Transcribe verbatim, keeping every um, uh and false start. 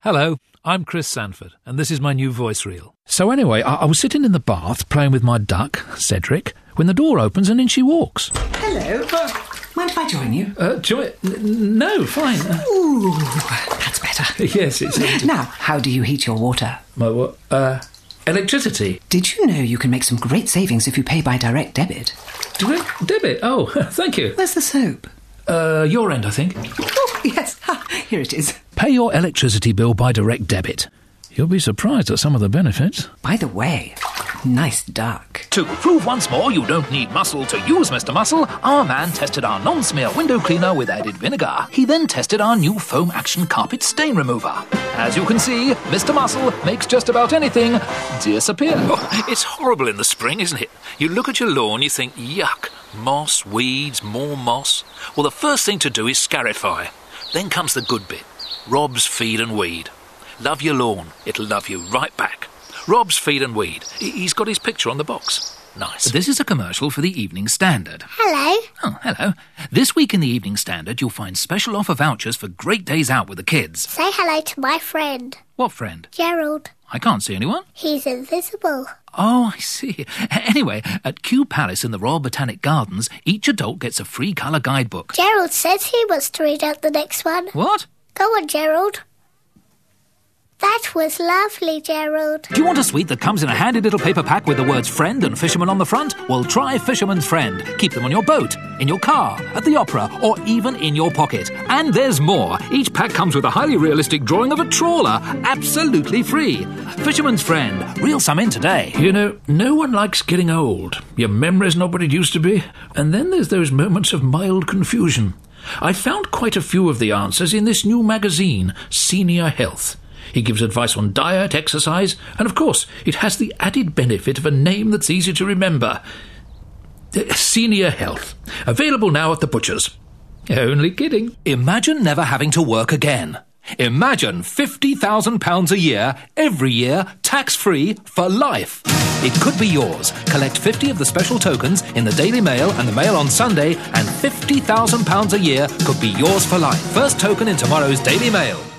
Hello, I'm Chris Sanford, and this is my new voice reel. So anyway, I, I was sitting in the bath playing with my duck, Cedric, when the door opens and in she walks. Hello. Uh, mind if I join you? Uh, join? N- no, fine. Uh, Ooh, that's better. yes, it's... Uh, now, how do you heat your water? My what? Uh, electricity. Did you know you can make some great savings if you pay by direct debit? Direct debit? Oh, thank you. Where's the soap? Uh, your end, I think. Oh, yes. Ha, here it is. Pay your electricity bill by direct debit. You'll be surprised at some of the benefits. By the way, nice duck. To prove once more you don't need muscle to use Mister Muscle, our man tested our non-smear window cleaner with added vinegar. He then tested our new foam action carpet stain remover. As you can see, Mister Muscle makes just about anything disappear. Oh, it's horrible in the spring, isn't it? You look at your lawn, you think, yuck, moss, weeds, more moss. Well, the first thing to do is scarify. Then comes the good bit. Rob's Feed and Weed. Love your lawn. It'll love you right back. Rob's Feed and Weed. He's got his picture on the box. Nice. This is a commercial for the Evening Standard. Hello. Oh, hello. This week in the Evening Standard, you'll find special offer vouchers for great days out with the kids. Say hello to my friend. What friend? Gerald. I can't see anyone. He's invisible. Oh, I see. Anyway, at Kew Palace in the Royal Botanic Gardens, each adult gets a free colour guidebook. Gerald says he wants to read out the next one. What? Go on, Gerald. That was lovely, Gerald. Do you want a sweet that comes in a handy little paper pack with the words friend and fisherman on the front? Well, try Fisherman's Friend. Keep them on your boat, in your car, at the opera, or even in your pocket. And there's more. Each pack comes with a highly realistic drawing of a trawler, absolutely free. Fisherman's Friend. Reel some in today. You know, no one likes getting old. Your memory's not what it used to be. And then there's those moments of mild confusion. I found quite a few of the answers in this new magazine, Senior Health. He gives advice on diet, exercise, and of course, it has the added benefit of a name that's easy to remember. Senior Health. Available now at the butcher's. Only kidding. Imagine never having to work again. Imagine fifty thousand pounds a year, every year, tax-free, for life. It could be yours. Collect fifty of the special tokens in the Daily Mail and the Mail on Sunday, and fifty thousand pounds a year could be yours for life. First token in tomorrow's Daily Mail.